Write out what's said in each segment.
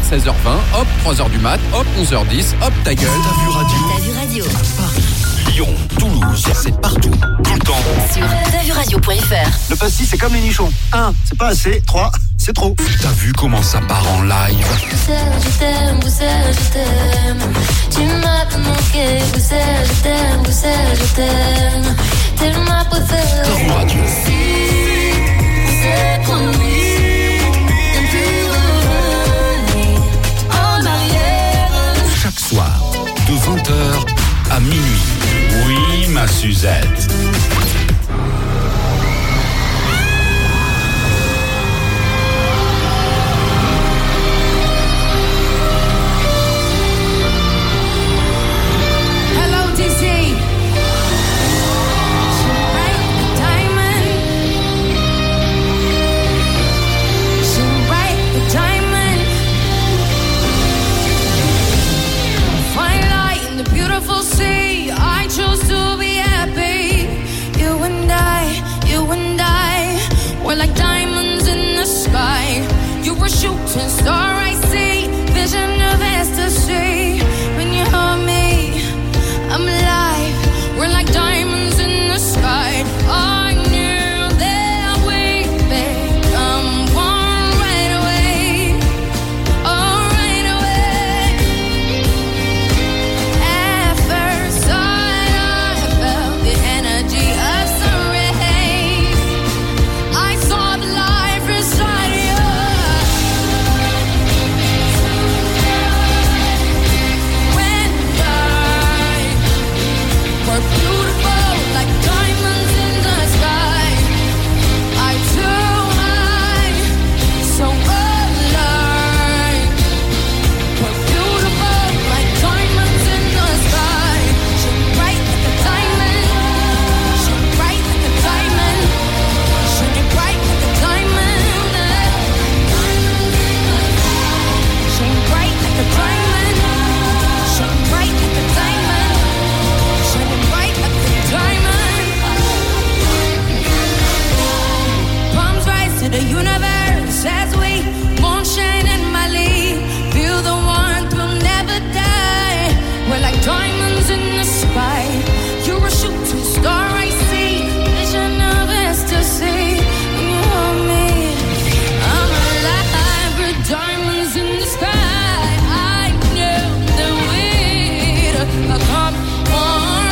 16h20, hop, 3h du mat, hop, 11h10, hop, ta gueule. T'as vu radio. T'as vu radio. Lyon, Toulouse, c'est partout, tout le temps. Sur t'asvuradio.fr. Le pastis, c'est comme les nichons. 1, c'est pas assez. 3, c'est trop. T'as vu comment ça part en live? Je t'aime, je t'aime. Tu m'as pas manqué, je t'aime. T'es ma préférée. T'as vu radio. Si, c'est promis. Ne plus revenir en arrière. Chaque soir, de 20h à minuit. Oui, ma Suzette. Shooting star I see, vision of ecstasy. When you hold me, I'm alive. We're like diamonds in the sky. I knew that we'd become one right away. Oh, right away. At first sight, I felt the energy of sun rays. I saw the life inside you. Beautiful like diamonds in the sky. I too high, so alive. We're beautiful like diamonds in the sky. Shine bright like a diamond. Shine bright like a diamond. Shine bright like a diamond. Shine bright like a diamond. Shine bright like a diamond. Shining bright like a diamond. Palms rise to the universe as we moonshine and Mali. Feel the warmth, we'll never die. We're like diamonds in the sky. You're a shooting star I see. Vision of ecstasy. When you hold me, I'm alive. We're diamonds in the sky. I knew that we'd come on.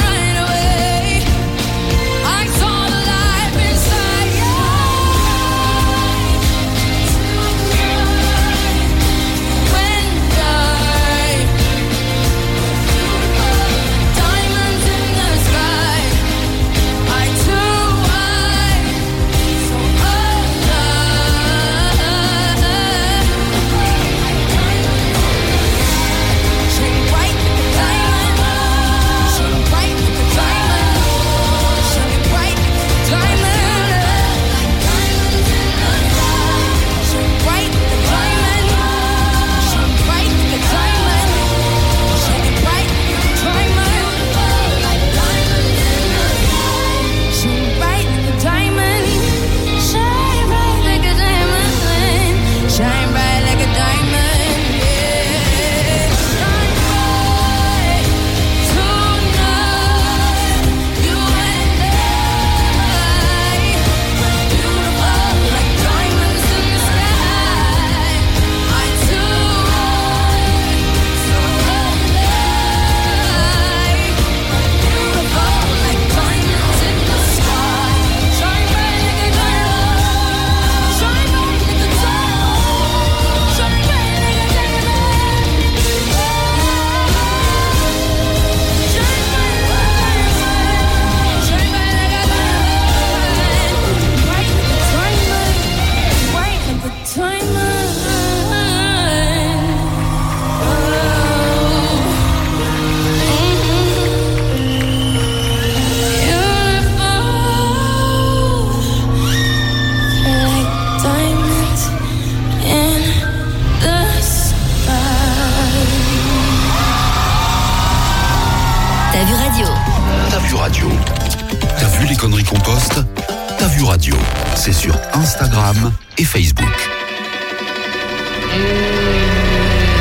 Radio. T'as vu les conneries qu'on poste? T'as vu Radio. C'est sur Instagram et Facebook.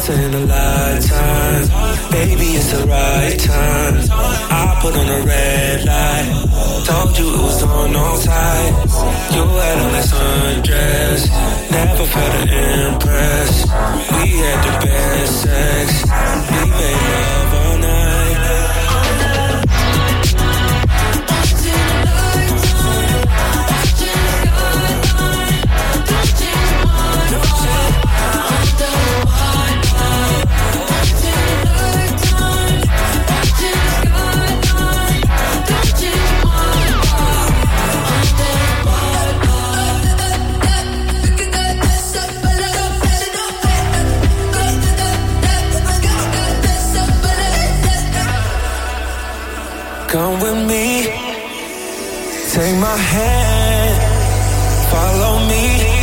once in a lifetime. Baby, it's the right time. I put on a red light. Told you it was on no side. You had on that sundress. Never felt to impress. We had the best sex. We made love all night. Come with me, take my hand, follow me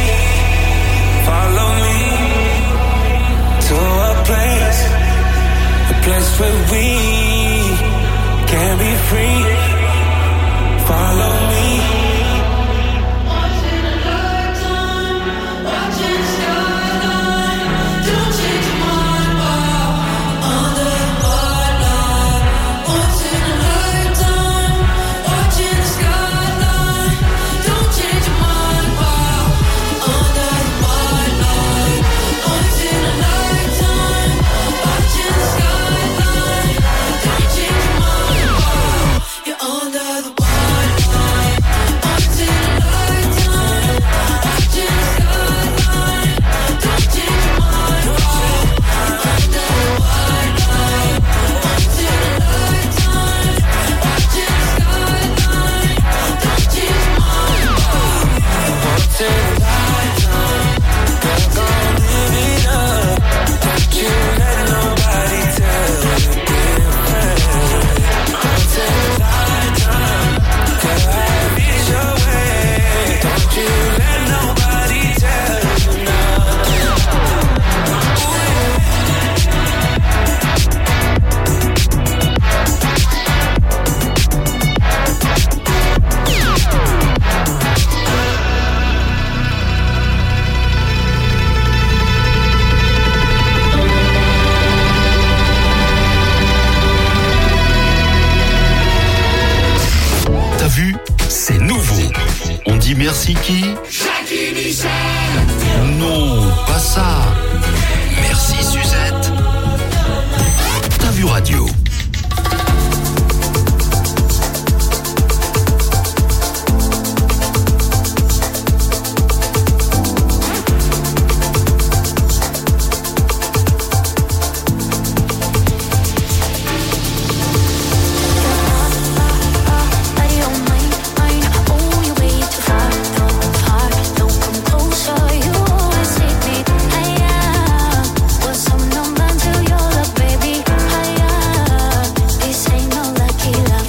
to a place where we can be free. Follow me. Once in a lifetime, watching the skyline. Don't change your mind, under the spotlight. Once in a lifetime, watching the skyline. Don't change your mind, under the spotlight. Once in a lifetime, watching the skyline. Don't change your mind, you're under the spotlight. Once in a lifetime, watching the skyline. Don't change your mind, under the spotlight. Once in a lifetime, watching the skyline. Don't change your mind. Once in a lifetime, girl, gon' live it up. Don't you let nobody tell you different. Once in a lifetime, girl, have it your way. Don't you let nobody tell you nothing. T'as vu? C'est nouveau. On dit merci qui? Non, pas ça. Merci Suzette. T'as vu radio? Body on mine, oh you way too far, don't come closer. You always take me higher. Was some number till your love, baby, higher. This ain't no lucky love.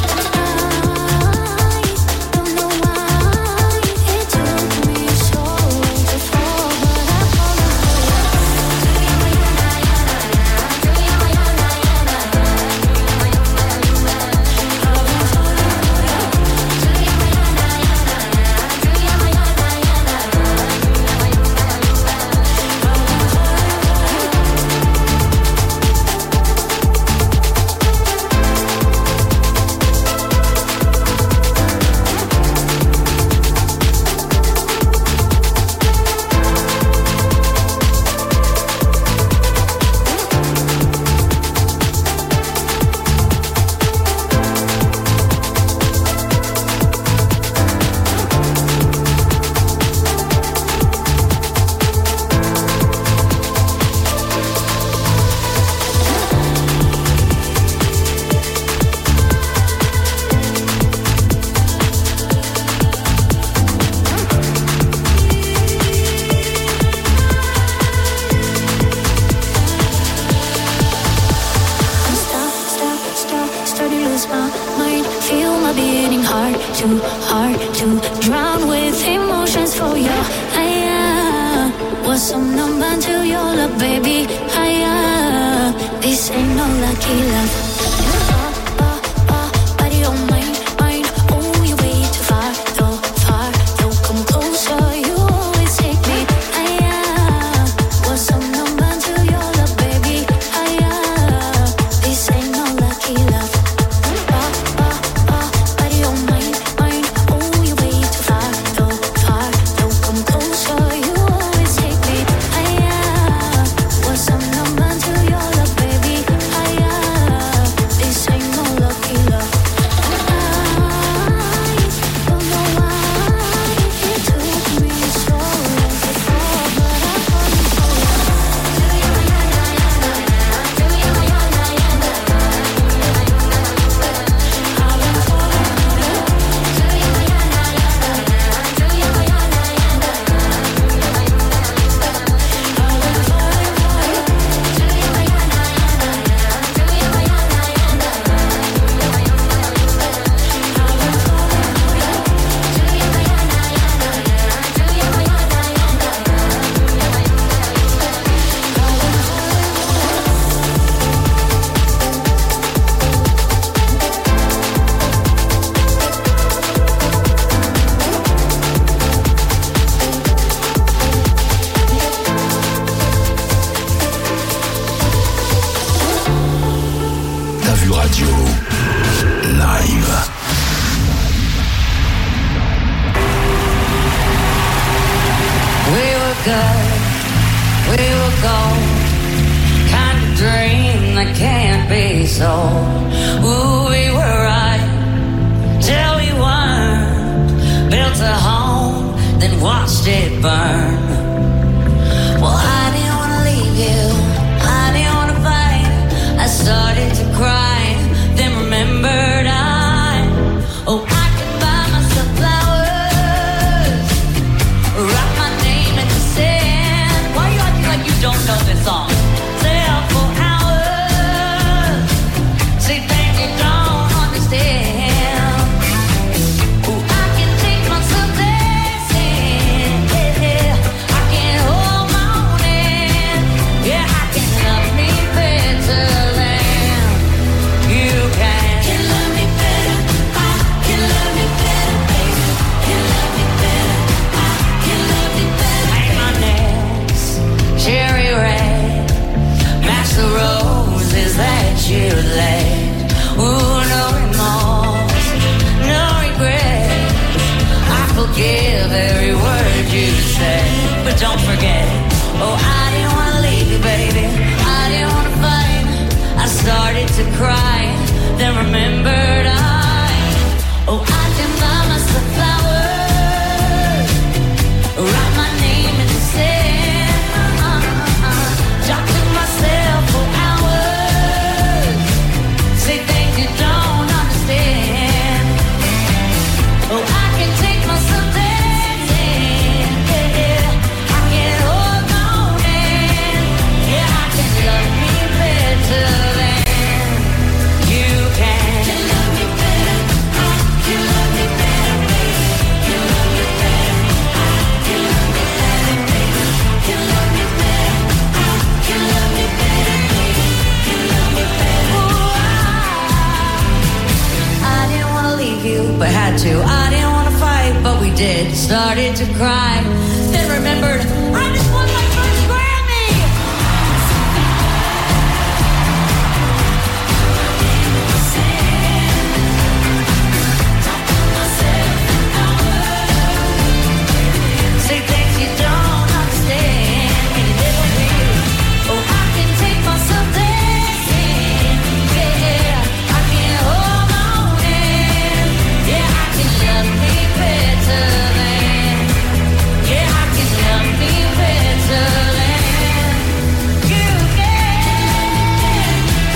I don't know why it took me so long to fall, but I fall starting to lose my mind. Feel my beating hard to drown with emotions for you. Was some number to your love, baby, higher. This ain't no lucky love. Body on mine, oh you way too far, don't come closer. You always take me higher. Was some number to your love. good, we were gold. Kind of dream that can't be sold. Ooh, we were right till we weren't. Built a home, then watched it burn. Well, I didn't want to leave you, I didn't want to fight. I started to cry, then remembered oh, I could buy myself flowers, write my name in the sand. Why you acting like you don't know this song? Stay up for hours, say things you don't understand. Oh, I can take myself dancing, yeah. I can hold my own hand, yeah. I can love me better than you can. Can love me better, I can love me better, baby. Can love me better, I can love me better. Paint my nails cherry red, match the roses that you laid. Ooh, no remorse, no regret. I forgive every word you say, but don't forget. Oh, I didn't want to leave you, baby, I didn't want to fight. I started to cry, then remembered oh, I can buy myself flowers, write my name in the sand. Talk to myself for hours, say things you don't understand. Oh, I can take myself dancing, yeah. I can hold my own hand, yeah. I can love me better than you can. Can love me better, I can love me better, baby. Can love me better, I can love me better, baby. Can love me better, I can love me better, baby. Can love me better. Ooh, I didn't want to leave you, but had to. I didn't want to fight, but we did. Started to cry, then remembered I just won my first Grammy. Say things you don't understand, maybe little bit. Oh, I can take myself dancing, yeah. I can hold my own hand, yeah. I can love me better than, yeah. I can love me better than you can.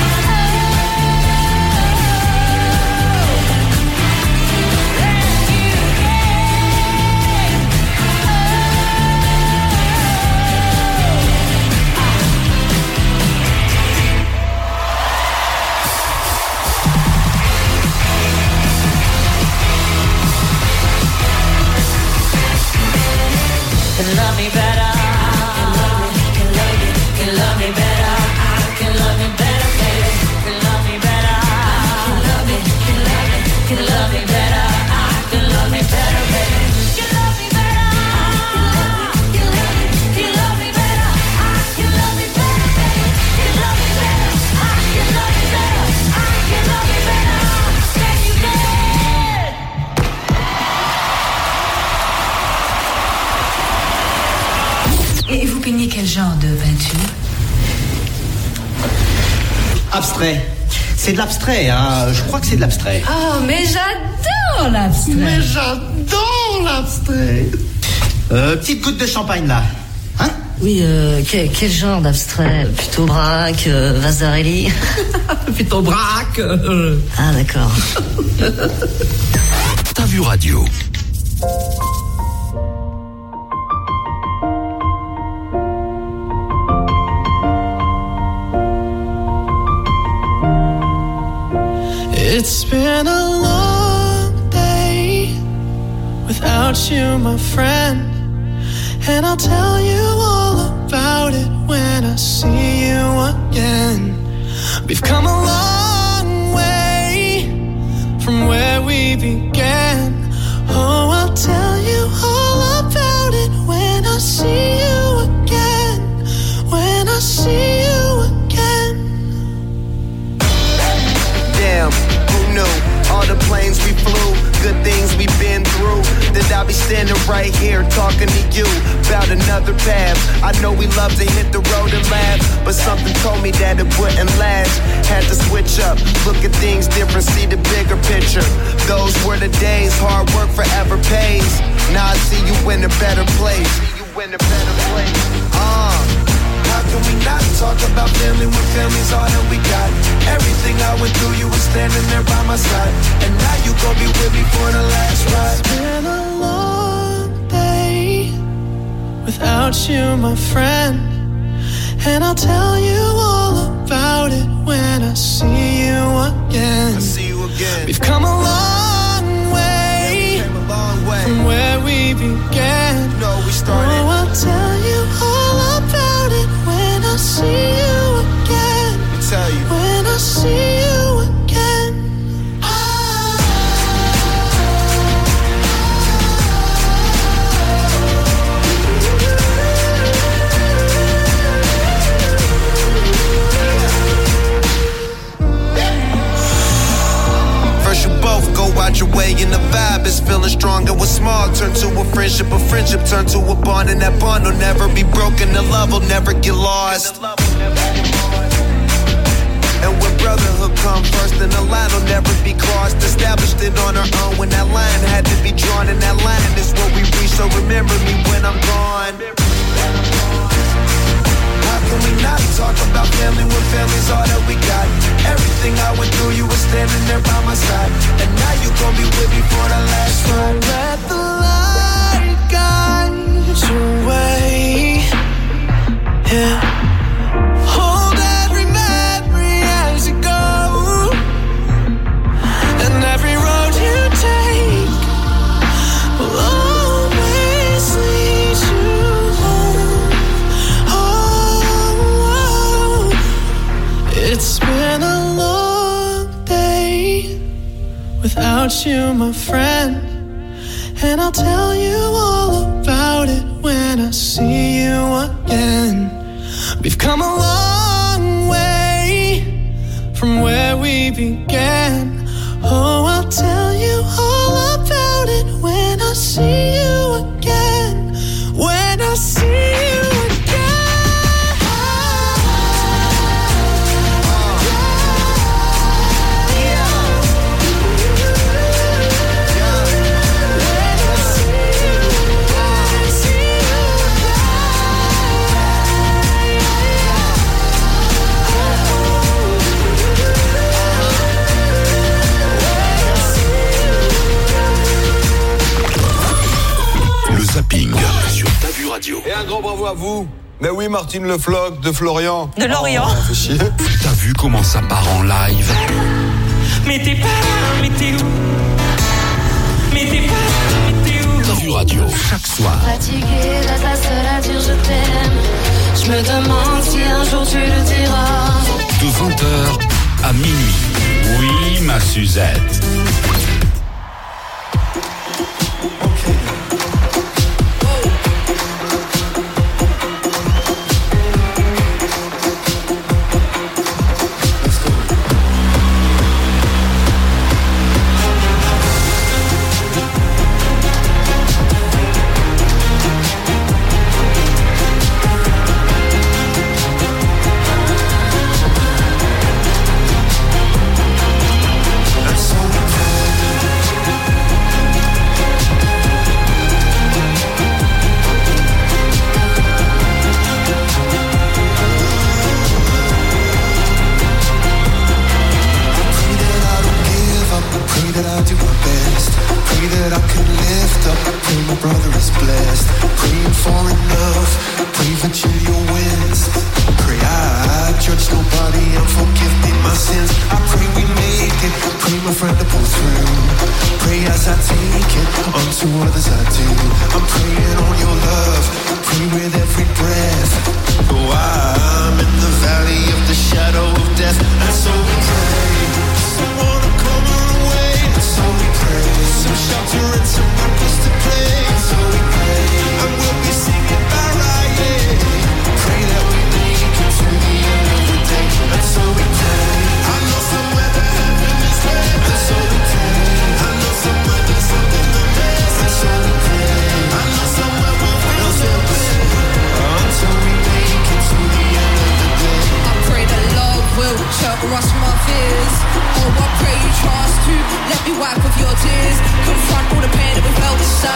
Can love me better, can love me better, I can love me better, baby. Can love me better, can love me better, I can love me better, baby. Can love me better, can love me better, I can love me better, baby. Can love me better, I can love me better, I can love me better. Can you get it? Et vous peignez quel genre de peinture? Abstrait. C'est de l'abstrait, hein. Je crois que c'est de l'abstrait. Oh, mais j'adore l'abstrait. Mais j'adore l'abstrait. Petite goutte de champagne, là. Hein? Oui, quel genre d'abstrait? Plutôt Braque, Vasarely? Plutôt Braque. Ah, d'accord. T'as vu radio. It's been a long day without you, my friend, and I'll tell you all about it when I see you again. We've come a long way from where we began. Oh, I'll tell you all about it when I see you again. When I see you again. Damn, who knew? All the planes we flew, good things we've been through. That I'll be standing right here talking to you. out another path. I know we love to hit the road and laugh, but something told me that it wouldn't last. Had to switch up, look at things different, see the bigger picture. Those were the days, hard work forever pays. Now I see you in a better place. How can we not talk about family when family's all that we got? Everything I went through, you were standing there by my side, and now you gon' be with me for the last ride. It's been a long day without you, my friend, and I'll tell you all about it when I see you again. We've come a long way, from where we began. Oh, I'll tell you all about it when I see you again. When I see you again. First you both go out your way and the vibe is feeling strong, and what's small turn to a friendship turn to a bond, and that bond will never be broken, the love will never get lost. And when brotherhood come first, then the line will never be crossed. Established it on our own when that line had to be drawn, and that line is what we reach, so remember me when I'm gone. How can we not talk about family when family's all that we got? Everything I went through, you were standing there by my side, and now you gon' be with me for the last ride. Let the light guide your way. Yeah. Hold every memory as you go, and every road you take will always lead you home. Oh, it's been a long day without you, my friend, and I'll tell you all about it when I see you again. We've come a long way from where we began. Oh, I'll tell you all about it when I see you again. When I see you again. Zapping sur Ta Vue Radio. Et un grand bravo à vous. Mais oui, Martine Le Floch de Florian. De Lorient. Oh, fait chier. T'as vu comment ça part en live? Mais t'es pas là, mais t'es où? Mais t'es pas là, mais t'es où? Ta Vue Radio, chaque soir. Fatiguée d'être la seule à dire je t'aime. Je me demande si un jour tu le diras. De 20h à minuit. Oui, ma Suzette. Some reckless to play, so we pray, and we'll be singing bye, right, yeah.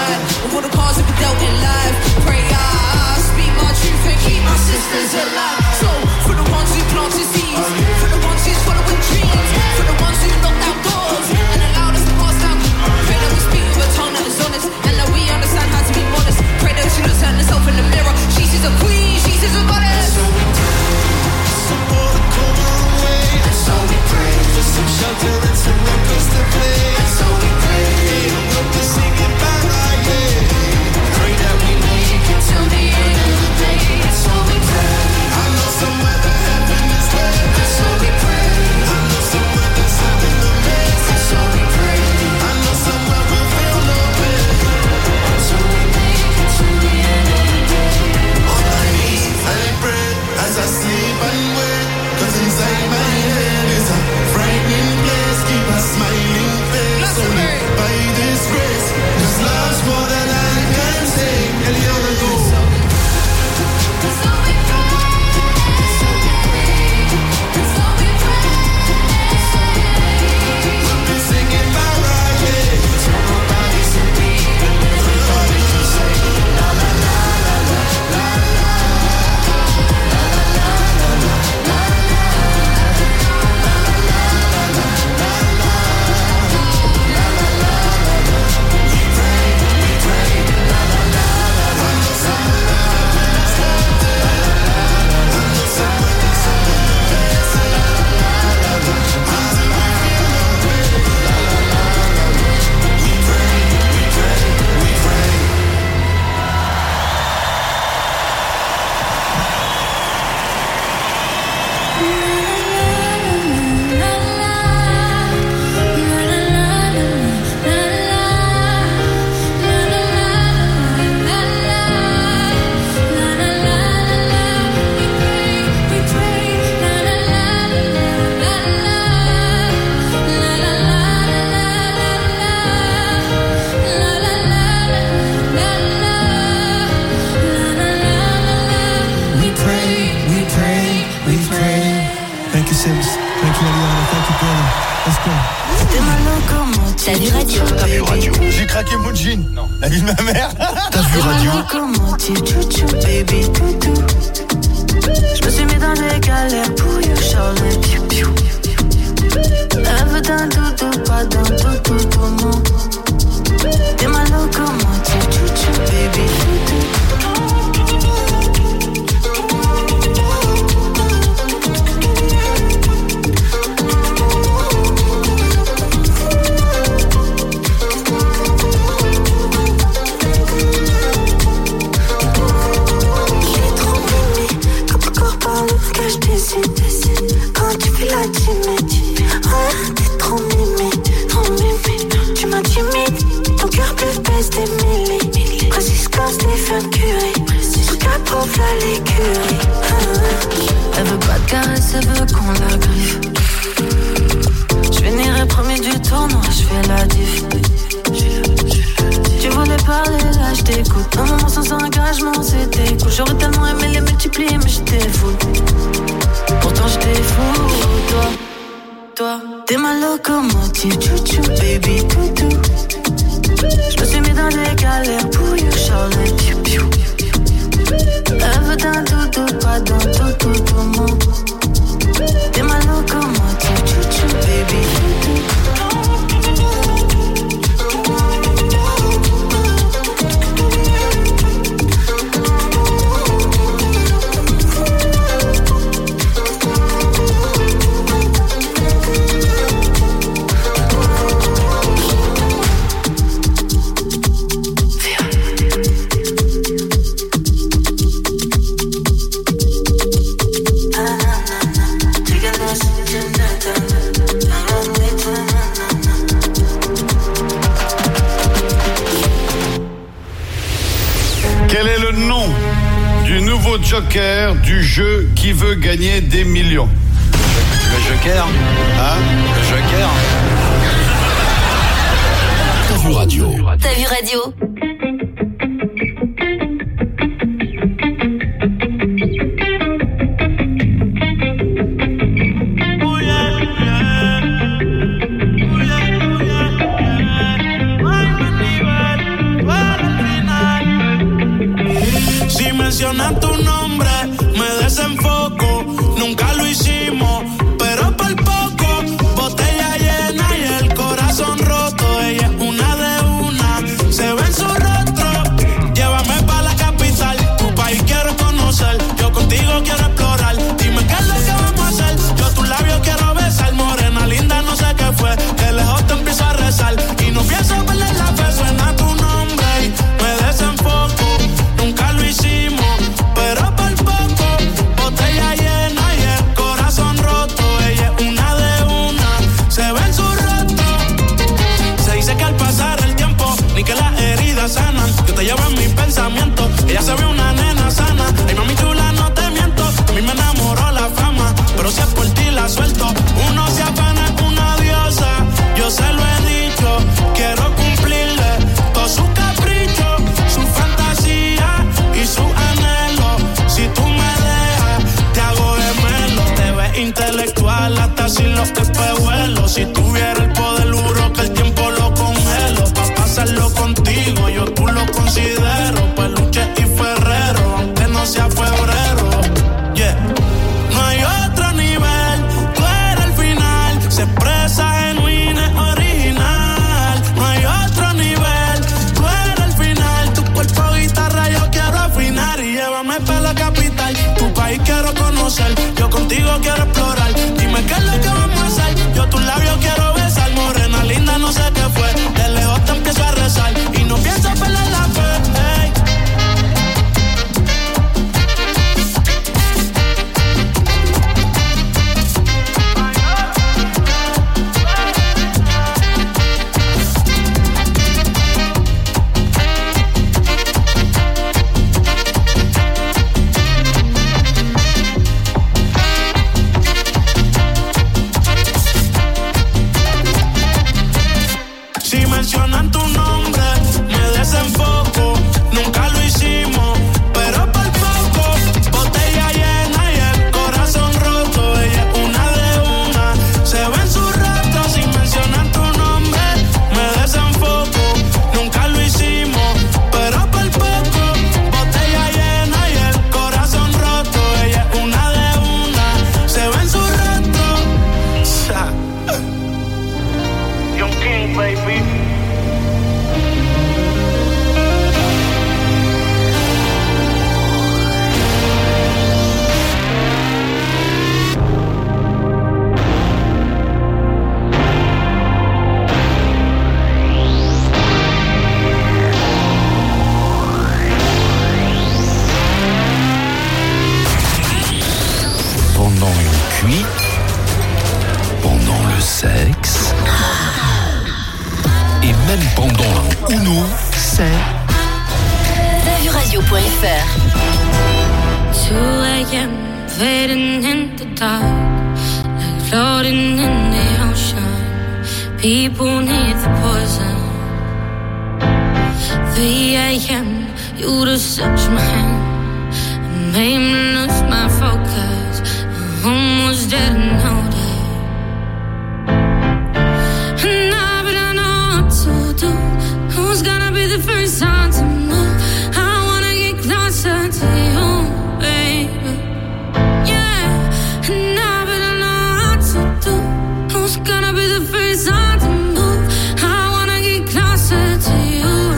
side. With all the cards that we dealt in life. Pray I speak my truth and keep my sisters alive. So, for the ones who planted seeds, for the ones who's following dreams, for the ones who knocked out doors and allowed us to pass down. Pray that we speak with a tongue that is honest and that we understand how to be modest. Pray that she looks at herself in the mirror. She's a queen, she's a goddess. Some more to come our way. And so we pray for some shelter and some records to play. And so we pray. And we'll be singing Mariah. Pray that we make it till the end of the day. And so we pray. I know somewhere that heaven is there. And so we pray. I know somewhere that's heaven the best. And so we pray. I know somewhere we'll feel no pain. And so we make it till the end of the day. On my knees I pray as I sleep and wake. 'Cause inside my head is a frightening place. Keep a smiling face only by this grace. 'Cause love's more than I can say. And the other goes. We'll be singing Mariah. Tell nobody to be. Nobody to say. La la la la la la la. Thank you, Sims. Thank you, Eliana. Thank you, brother. Let's go. T'es ma locomotive. T'as vu radio? T'as vu radio? J'ai craqué mon jean. Non. La vie de ma mère. T'as vu radio? Locomotive, chouchou, baby, toutou. Je me suis mis dans des galères pour you, Charlie, piou, piou. Elle veut d'un doudou, pas d'un doudou, tout mon. T'es ma locomotive, chouchou, baby, toutou. Quand tu fais la timide, oh, t'es trop mimi, tu m'intimides, ton cœur plus baisse des milliers, précise comme Stephen Curry, tout cas prouve la l'écurie. Elle veut pas de caresse, elle veut qu'on la griffe. Je finirai premier du tournoi, je fais la diff. Tu voulais parler, là je t'écoute. Un moment sans engagement, c'était cool. J'aurais tellement aimé les multiplier, mais j'étais fou. Pourtant j'étais fou, toi, t'es ma locomotive, chouchou, baby, toutou. Je me suis mis dans des galères pour you, Charlie, piou, piou. Elle veut d'un doudou, pas d'un doudou, tout mon. T'es ma locomotive, chouchou, baby, toutou. Joker du jeu Qui veut gagner des millions. Le Joker. Hein? Le Joker. T'as vu radio? T'as vu radio? Well, yo quiero explorar. Dime qué es lo que vamos a hacer. Yo tus labios quiero besar. Morena linda, no sé qué fue. De lejos te empiezo a rezar. Y no pienso perder la fe. Hey. Mencionan tu nombre, me desenfoco. Nunca lo hicimos, pero por poco. Botella llena y el corazón roto. Ella es una de una, se ve en su rostro. Si mencionan tu nombre, me desenfoco. Nunca lo hicimos, pero por poco. Botella llena y el corazón roto. Ella es una de una, se ve en su rostro. Young King, baby. Pendant une cuite, pendant le sexe, et même pendant un Uno, c'est Savuradio.fr. 2 a.m. fading in the dark, like floating in the ocean. People need the poison. 3 a.m. you just touch my hand and made me lose my focus. I almost didn't notice. And now I don't know what to do. Who's gonna be the first one to move? I wanna get closer to you, baby. Yeah. And now I don't know what to do. Who's gonna be the first one to move? I wanna get closer to you.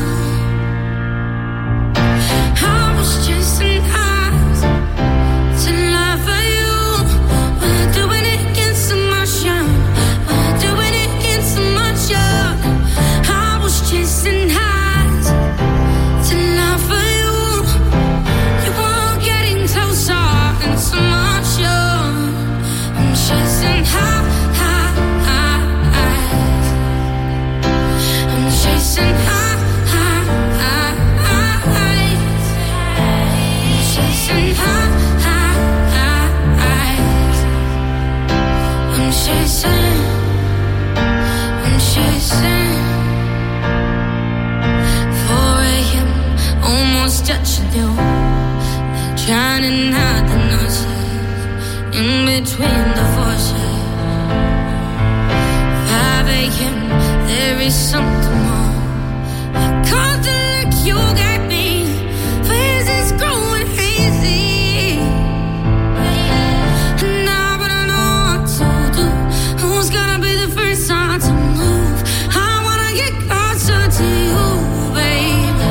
I was chasing highs to love for you. We're doing it against emotion. We're doing it against emotion. I was chasing highs to love for you. You were getting closer and so much more. I'm chasing highs. I'm chasing highs. Chasing highs. I'm chasing 4 a.m. almost touching you, like drowning out the noises in between the voices. 5 a.m. there is something more. I caught the look you gave me. Face is growing hazy. And now I don't know what to do. Who's gonna be the first one to move? I wanna get closer to you, baby.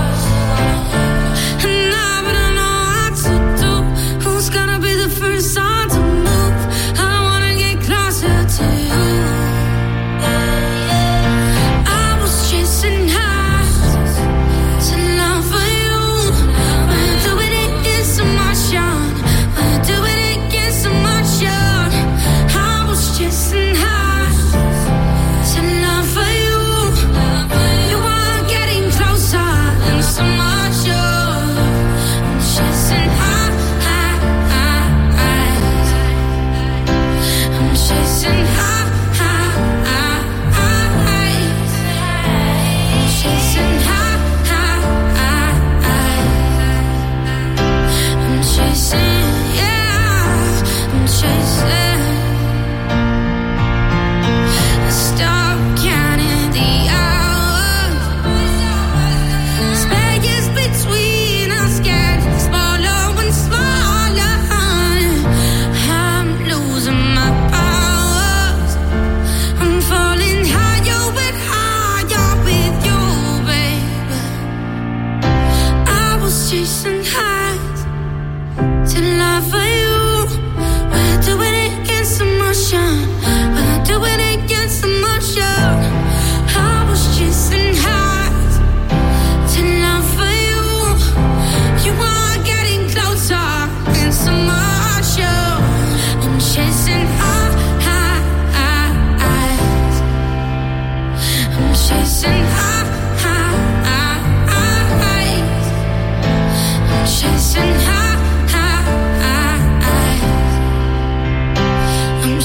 And now I don't know what to do. Who's gonna be the first one to move? I wanna get closer to you. I was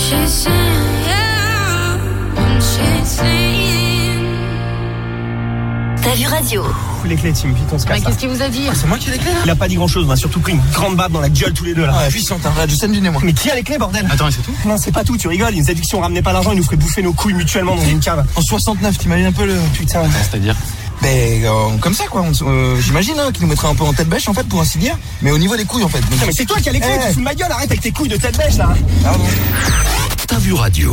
T'as vu radio? Les clés, Tim, vite, on se casse. Mais qu'est-ce qu'il vous a dit? C'est moi qui ai les clés, là. Il a pas dit grand chose, on a surtout pris une grande baffe dans la gueule tous les deux, là. Ouais, puissante, hein, je scène du nez, moi. Mais qui a les clés, bordel? Attends, et c'est tout? Non, c'est pas tout, tu rigoles. Ils nous a dit que si on ramenait pas l'argent, ils nous feraient bouffer nos couilles mutuellement dans une cave. En 69, t'imagines un peu le. Putain. C'est-à-dire? Comme ça, quoi. J'imagine qu'ils nous mettraient un peu en tête bêche, en fait, pour ainsi dire. Mais au niveau des couilles, en fait. Donc... Non, mais c'est toi qui as les clés, tu fous de ma gueule, arrête avec tes couilles de tête bêche, là. Pardon. T'as vu radio?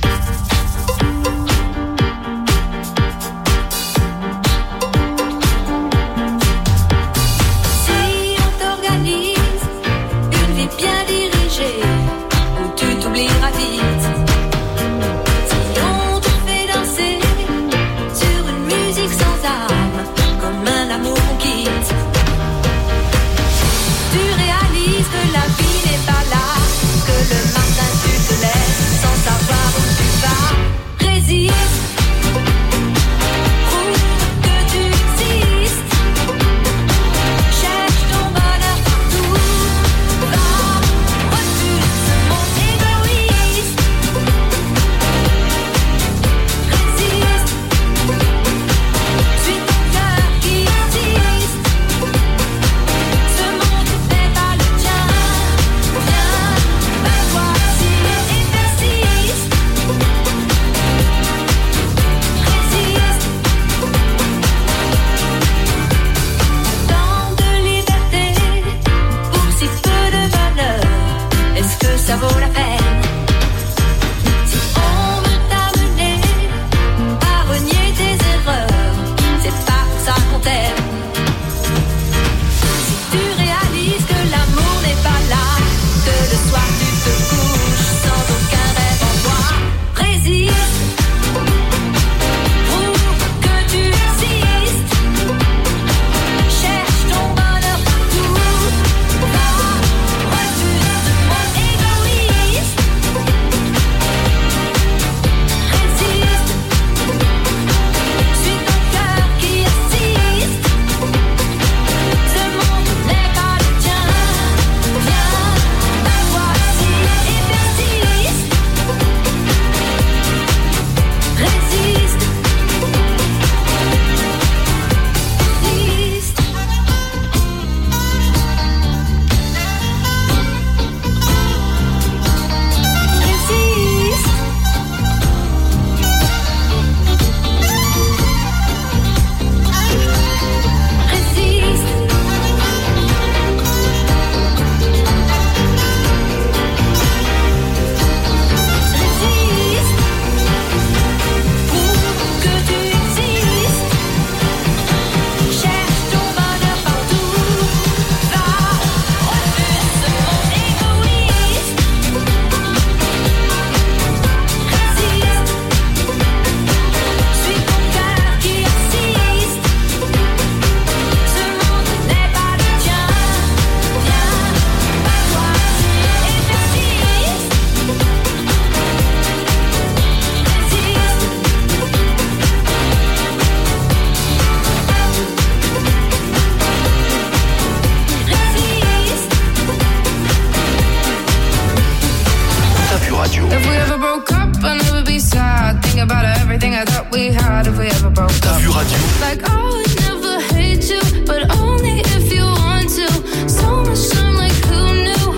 T'as vu radio? Like I would never hate you, but only if you want to. So much time, like who knew?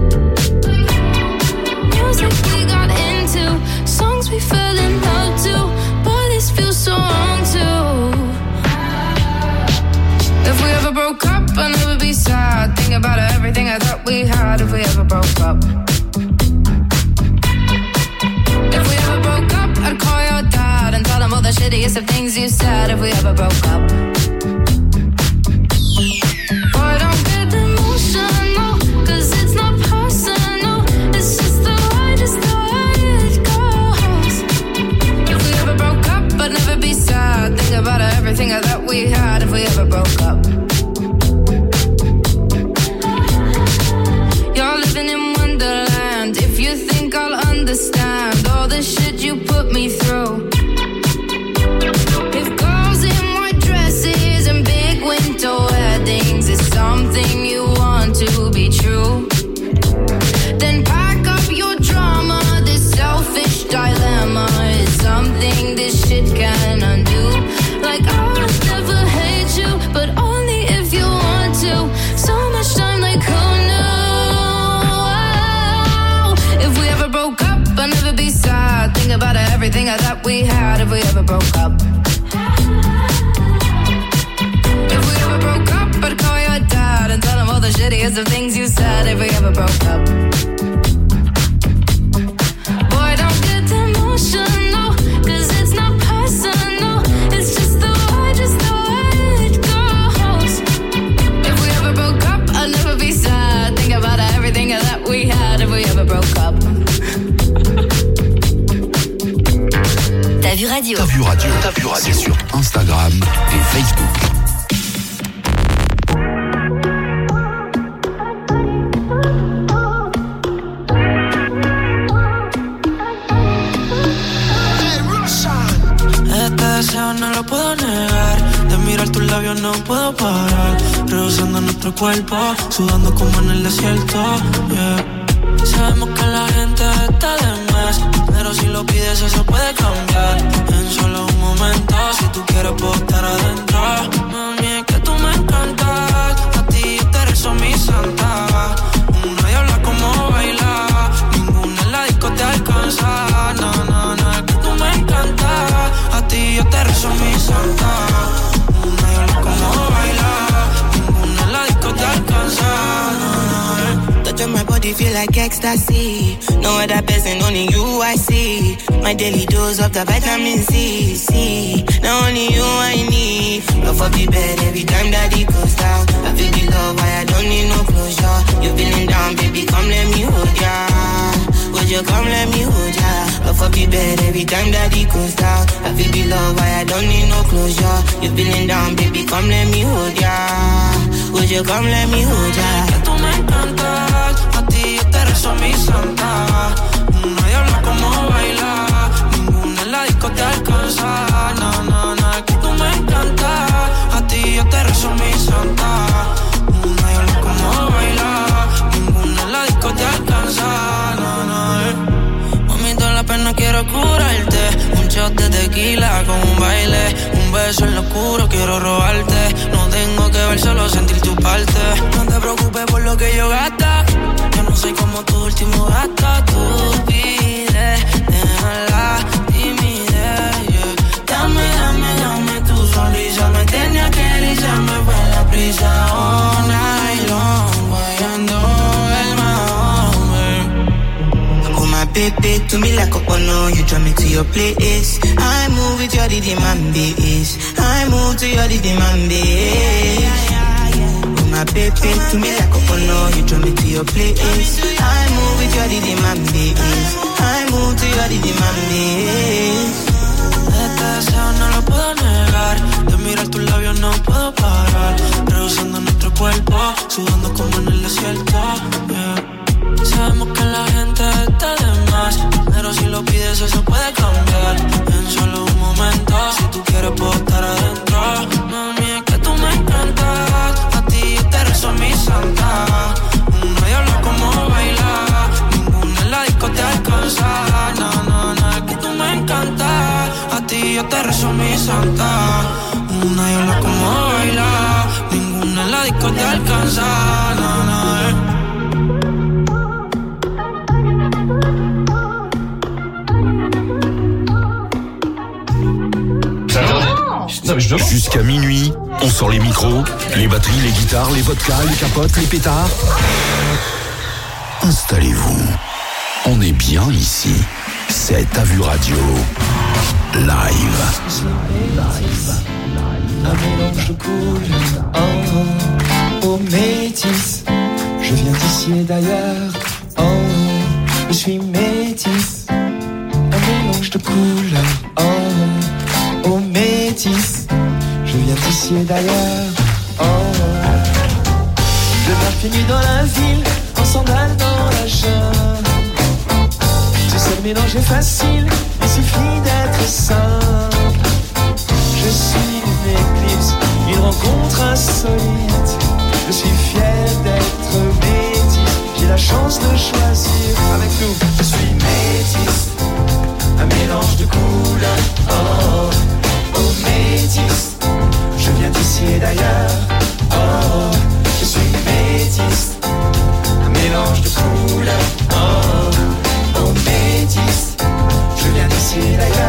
Music we got into, songs we fell in love to. Boy, this feels so wrong too. If we ever broke up, I'd never be sad. Think about everything I thought we had. If we ever broke up. If we ever broke up, I'd call your dad and tell him all the shittiest of things you said. If we ever broke up. Boy, don't get emotional, 'cause it's not personal. It's just the way it goes. If we ever broke up, I'd never be sad. Think about everything I thought we had. If we ever broke up. You're living in Wonderland. If you think I'll understand all the shit you put me through. If girls in white dresses everything I thought we had if we ever broke up. If we ever broke up, I'd call your dad and tell him all the shittiest of things you said if we ever broke up. Boy, don't get emotional, 'cause it's not personal. It's just the way it goes. If we ever broke up, I'll never be sad. Think about everything that we had if we ever broke up. T'as vu radio. T'as vu radio. T'as vu radio. C'est sur Instagram et Facebook. Este deseo no lo puedo negar. De mirar tus labios no puedo parar. Rehusando nuestro cuerpo, sudando como en el desierto. Yeah. Sabemos que la gente está de más, pero si lo pides eso puede cambiar. En solo un momento, si tú quieres puedo estar adentro. Mami, es que tú me encantas. A ti yo te rezo mi santa. Una diabla como baila, ninguna en la disco te alcanza. No, no, no, es que tú me encantas. A ti yo te rezo mi santa. Una diabla como baila, ninguna en la disco te alcanza. No, no, touch on my body feel like ecstasy. No other person, only you I see. My daily dose of the vitamin C. Now only you I need. Love for the bed every time that it goes down. I feel the love, why I don't need no closure. You feeling down, baby, come let me hold ya. Would you come let me hold ya? Love for the bed every time that it goes down. I feel the love, why I don't need no closure. You feeling down, baby, come let me hold ya. Would you come let me hold ya? Que tú me encantas, a ti yo te rezo mi santa. Una diabla como baila, ninguna en la disco te alcanza. No, no, no, es que tú me encantas, a ti yo te rezo mi santa. Una diabla como baila, ninguna en la disco te alcanza. No, no, mami, toda la pena quiero curarte. Un shot de tequila con un baile, un beso en lo oscuro quiero robarte. No tengo que ver, solo sentir tu parte. No te preocupes por lo que yo gasta. Yo no soy como tu último gasto. Tú pides, déjala, timidez, yeah. Dame, dame, dame tu sonrisa. Me tenía que erizar, me fue la prisa. All night long, guayando el mahón. Oh my baby, to me like a bono. You draw me to your place. I move with your demand base. I move to your demand base. My baby, to me like a bono, you draw me to your place. I move with your demand base. I move to your demand base. Este deseo no lo puedo negar. De mirar tus labios no puedo parar. Rehusando nuestro cuerpo, sudando como en el desierto. Yeah. Sabemos que la gente está de más, pero si lo pides eso puede cambiar. En solo un momento, si tú quieres puedo estar adentro. Mami, es que tú me encantas. A ti yo te rezo mi santa. Una diabla como baila, ninguna en la disco te alcanza. No, no, no, es que tú me encantas. A ti yo te rezo mi santa. Una diabla como baila, ninguna en la disco te alcanza. No, no, Jusqu'à minuit, on sort les micros, les batteries, les guitares, les vodkas, les capotes, les pétards. Installez-vous. On est bien ici. C'est T'as vu radio. Live. Un mélange de couleurs, oh métis. Je viens d'ici et d'ailleurs, oh, je suis métis. Un mélange de couleurs, oh métis. Je viens d'ici et d'ailleurs, oh. Je marche pieds nus dans la ville, en sandales dans la jungle. Tu sais, le mélange est facile, il suffit d'être simple. Je suis une éclipse, une rencontre insolite. Je suis fier d'être métis, j'ai la chance de choisir avec nous. Je suis métis, un mélange de couleurs, oh, oh métis. Je viens d'ici et d'ailleurs, oh, je suis métis. Un mélange de couleurs, oh, oh métis. Je viens d'ici et d'ailleurs.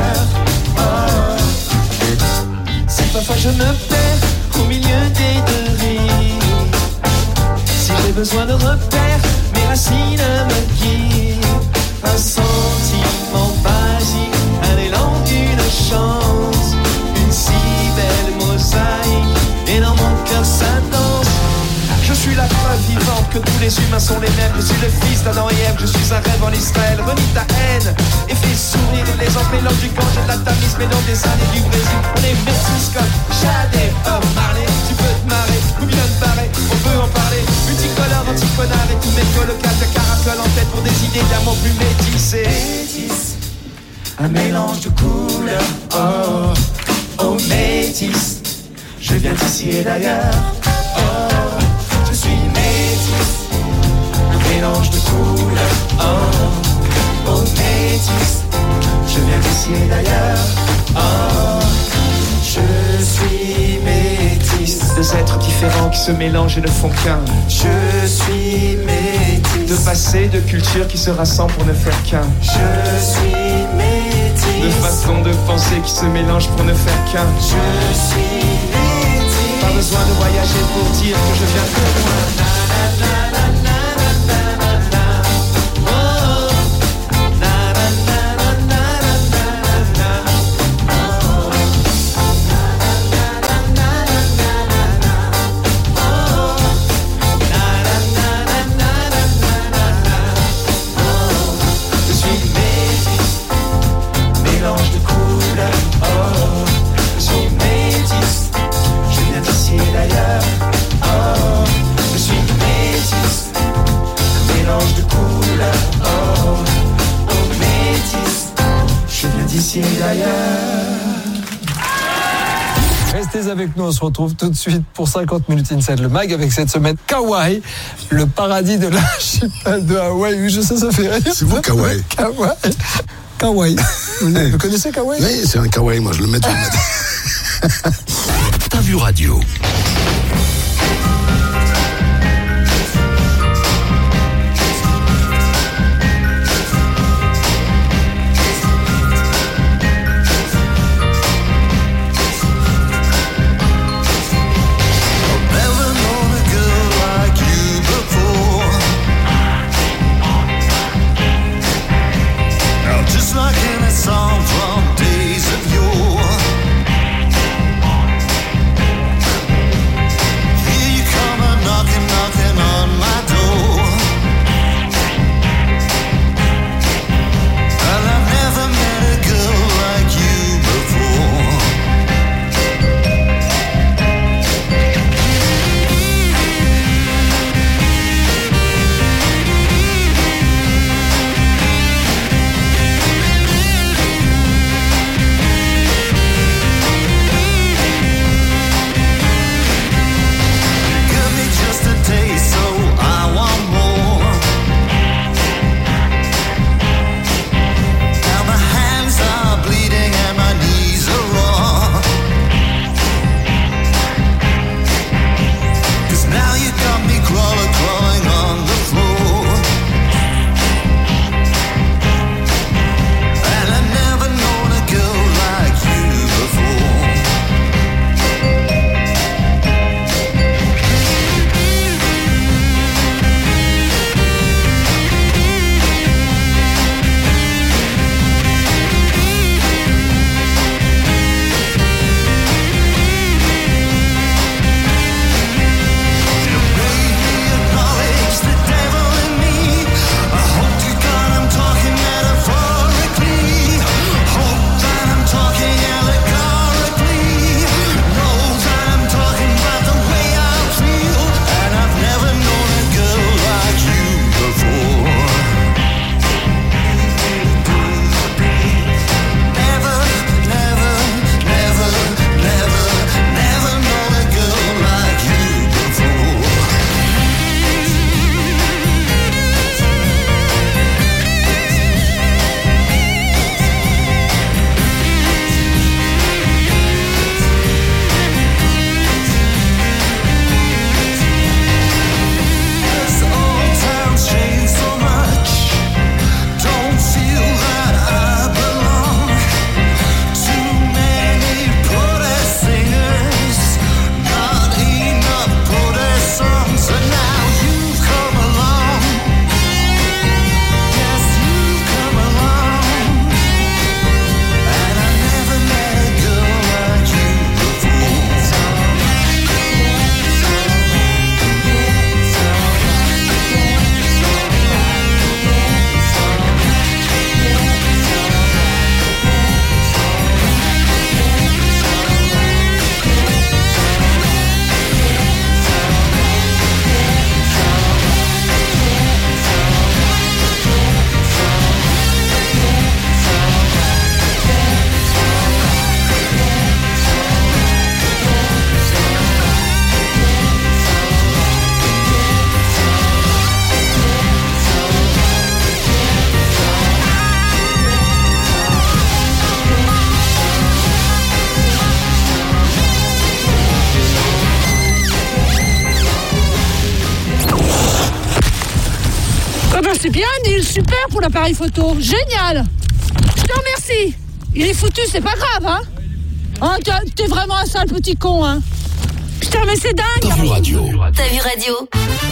Parfois je me perds au milieu des deux rives. Si j'ai besoin de repères, mes racines me guident. Un sentiment basique, un élan d'une chance, une si belle mosaïque, et dans mon cœur ça danse. Je suis la preuve vivante que tous les humains sont les mêmes. Je suis le fils d'Adam et Ève, je suis un rêve en Israël. Renie ta haine et fais sourire les gens. Mélange du Gange et de la Tamise, mélange des Indes et du Brésil. On est métis comme Jade et Bob Marley. Tu peux te marrer ou bien te barrer, on peut en parler. Multicolore, anticonard et tous mes colocales de caracole en tête pour des idées d'amour plus métissées. Métis, un mélange de couleurs. Oh, oh métis, je viens d'ici et d'ailleurs. Oh, je suis métis, un mélange de couleurs. Oh, oh métis, je viens d'ici et d'ailleurs. Oh, je suis métis. Deux êtres différents qui se mélangent et ne font qu'un. Je suis métis. Deux passés, deux cultures qui se rassemblent pour ne faire qu'un. Je suis métis. Deux façons de penser qui se mélangent pour ne faire qu'un. Je suis métis. Pas besoin de voyager pour dire que je viens de loin. Restez avec nous, on se retrouve tout de suite pour 50 minutes Inside le Mag avec cette semaine Kauai, le paradis de l'archipel de Hawaï. Oui, je sais, ça fait rire. C'est vous, Kauai? Kauai. Vous connaissez Kauai? Oui, c'est un Kauai, moi je le mets tout le matin. T'as vu radio. From days of yore, il est super pour l'appareil photo. Génial. Je te remercie. Il est foutu, c'est pas grave, hein. Hein, t'es vraiment un sale petit con, hein. Putain, mais c'est dingue. T'as vu radio. T'as vu radio.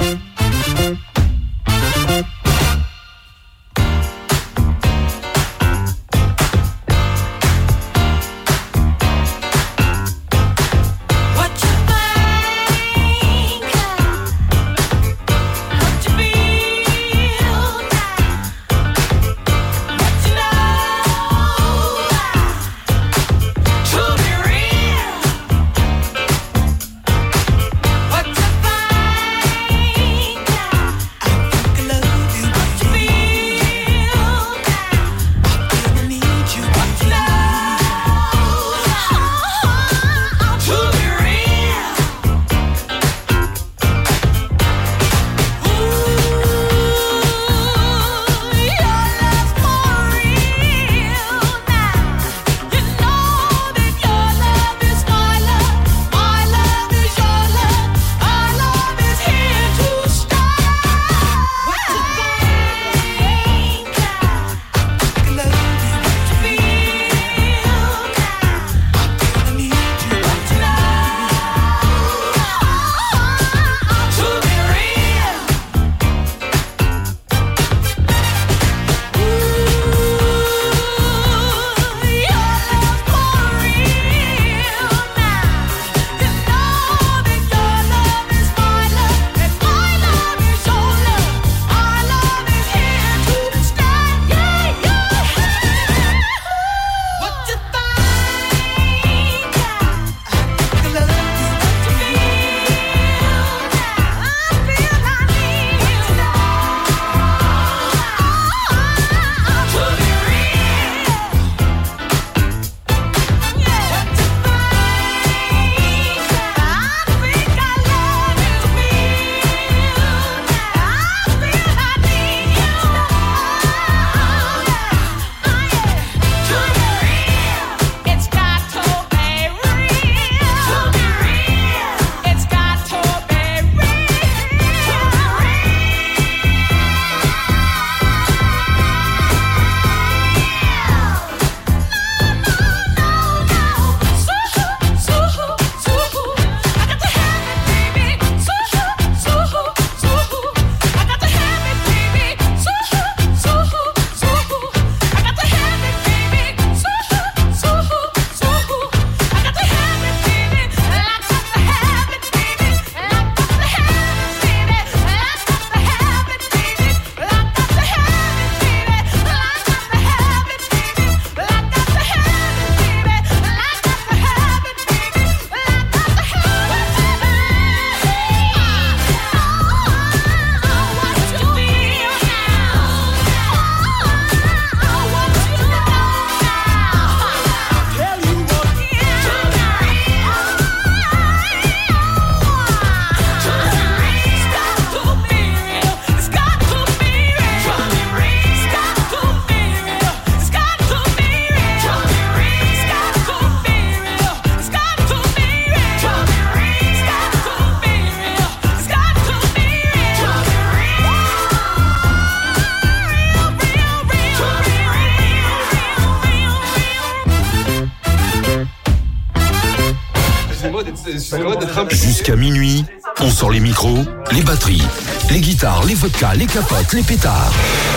Jusqu'à minuit, on sort les micros, les batteries, les guitares, les vodkas, les capotes, les pétards.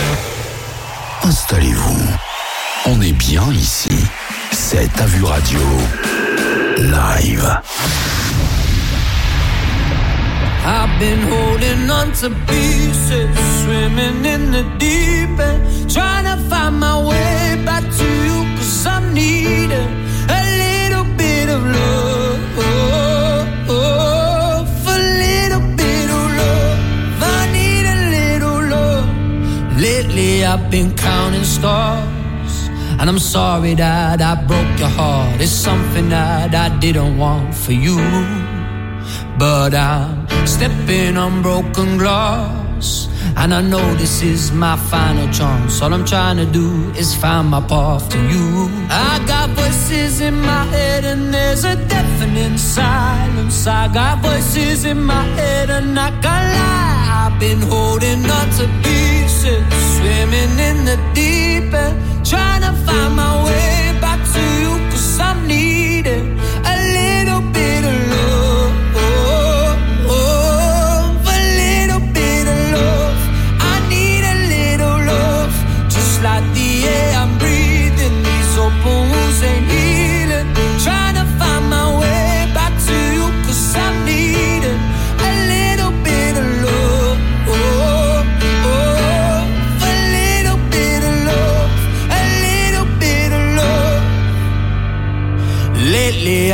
Installez-vous. On est bien ici. C'est T'as vu radio. Live. I've been holding on to pieces, swimming in the deep end, trying to find my way back to you, 'cause I'm needing a little bit of love, a little bit of love. I need a little love. Lately I've been counting stars, and I'm sorry that I broke your heart. It's something that I didn't want for you, but I'm stepping on broken glass, and I know this is my final chance. All I'm trying to do is find my path to you. I got voices in my head and there's a deafening silence. I got voices in my head and I can't lie. I've been holding on to pieces,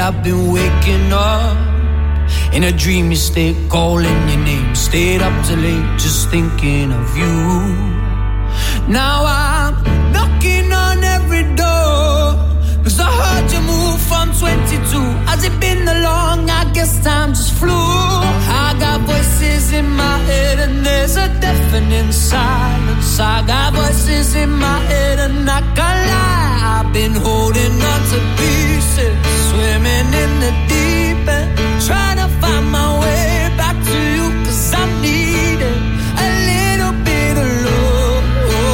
I've been waking up. In a dream you stay calling your name. Stayed up till late just thinking of you. Now I'm knocking on every door, 'cause I heard you move from 22. Has it been that long? I guess time just flew. I got voices in my head and there's a deafening silence. I got voices in my head and I can't lie. I've been holding on to pieces, swimming in the deep end, trying to find my way back to you, 'cause I'm needing a little bit of love.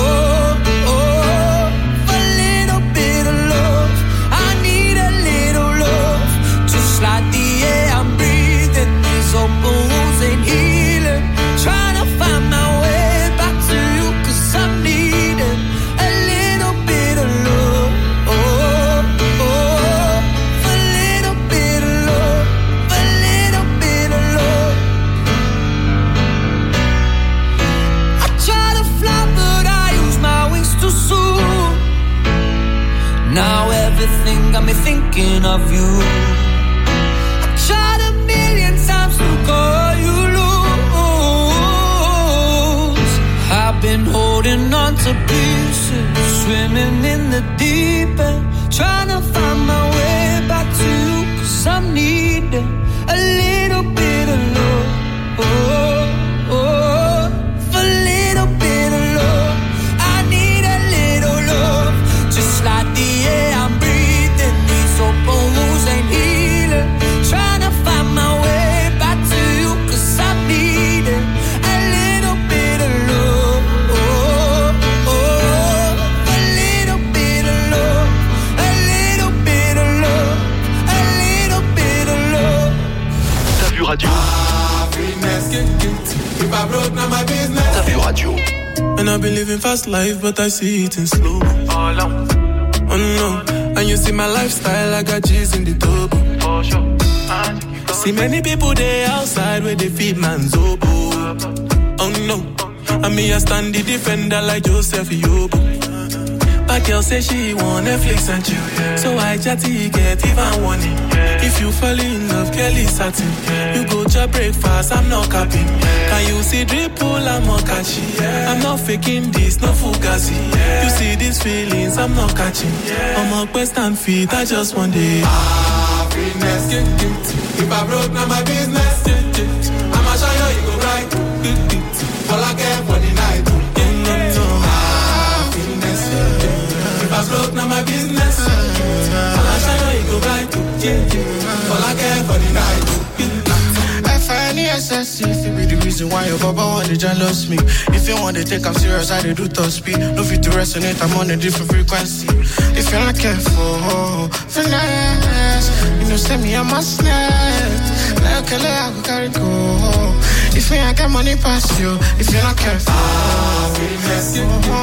A little bit of love. I need a little love. Just like the air I'm breathing, these open wounds ain't healing. Trying to find my way back to you, 'cause I'm needing a little bit of love. A little bit of love. A little bit of love. I try to fly but I use my wings too soon. Now everything got me thinking of you. I tried a million times to call you loose. I've been holding on to pieces, swimming in the deep end, trying to find my way back to you, 'cause I'm needing a little bit of love. A little bit of love. I need a little love. Just like the air I'm breathing, these open wounds ain't healing. Trying to find my way back to you, 'cause I'm needing a little bit of love. A little bit of love. A little bit of love. A little bit of love. T'as vu radio? If I broke, now my business. T'as vu radio? And I've been living fast life, but I see it in slow. Oh no, and you see my lifestyle, I got G's in the turbo. See many people there outside where they feed man's oboe. Oh no, and me I stand the defender like Joseph Yobo. My girl say she want Netflix and chill, so I chatty get even warning. If you fall in love, Kelly satin. You go to breakfast, I'm not capping. Can you see dripple, I'm not catching. I'm not faking this, no fugazi. You see these feelings, I'm not catching. I'm on quest and feet, I just want it. Happiness, if I broke, now my business. I'ma show you go right. All I get for the night. Happiness, if I broke, now my business. I'ma show you go right. All I care for the night. FNESS, if it be the reason why your baba want to jealous me. If you want to take I'm serious, I do top speed. No fit to resonate, I'm on a different frequency. If you're not careful, finesse. You know, send me a must net. Like a I will carry go. If me I get money past you, if you're not careful, finesse.